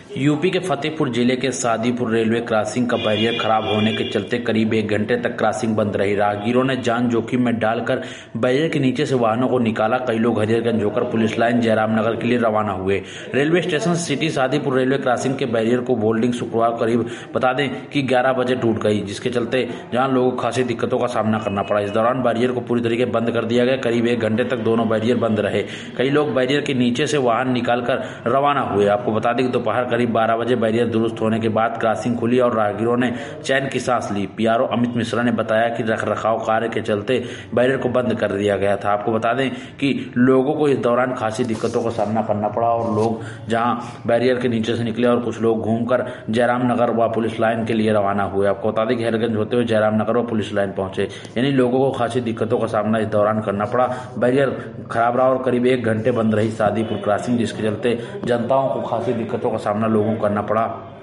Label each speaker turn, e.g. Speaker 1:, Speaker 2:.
Speaker 1: UP के फतेहपुर जिले के सादीपुर रेलवे क्रॉसिंग का बैरियर खराब होने के चलते करीब 1 घंटे तक क्रॉसिंग बंद रही। राहगीरों ने जान जोखिम में डालकर बैरियर के नीचे से वाहनों को निकाला। कई लोग हरिहरगंज होकर पुलिस लाइन जयराम नगर के लिए रवाना हुए। Railway station city Sadipur railway crossing के बैरियर को बोल्डिंग शुक्रवार करीब बता दें कि 11 बजे टूट गई, जिसके चलते जहां लोगों को खासी दिक्कतों का सामना करना पड़ा। इस दौरान बैरियर को पूरी तरीके बंद कर दिया गया। करीब 1 घंटे तक दोनों बैरियर बंद रहे। कई लोग बैरियर के नीचे से वाहन निकालकर रवाना हुए। आपको बता दें कि दोपहर करीब 12 बजे बैरियर दुरुस्त होने के बाद क्रॉसिंग खुली और राहगीरों ने चैन की सांस ली। पीआरओ अमित मिश्रा ने बताया कि रखरखाव कार्य के चलते बैरियर को बंद कर दिया गया था। आपको बता दें कि लोगों को इस दौरान खासी दिक्कतों का सामना करना पड़ा और लोग जहां बैरियर के नीचे से निकले और कुछ लोग घूमकर जयराम नगर व पुलिस लाइन के लिए रवाना हुए। आपको बता दें कि हरिहरगंज होते हुए जयराम नगर व पुलिस लाइन पहुंचे, यानी लोगों को खासी दिक्कतों का सामना इस दौरान करना पड़ा। बैरियर खराब रहा और करीब 1 घंटे बंद रही सादीपुर क्रॉसिंग, जिसके चलते जनताओं को खासी दिक्कतों का सामना लोगों को करना पड़ा।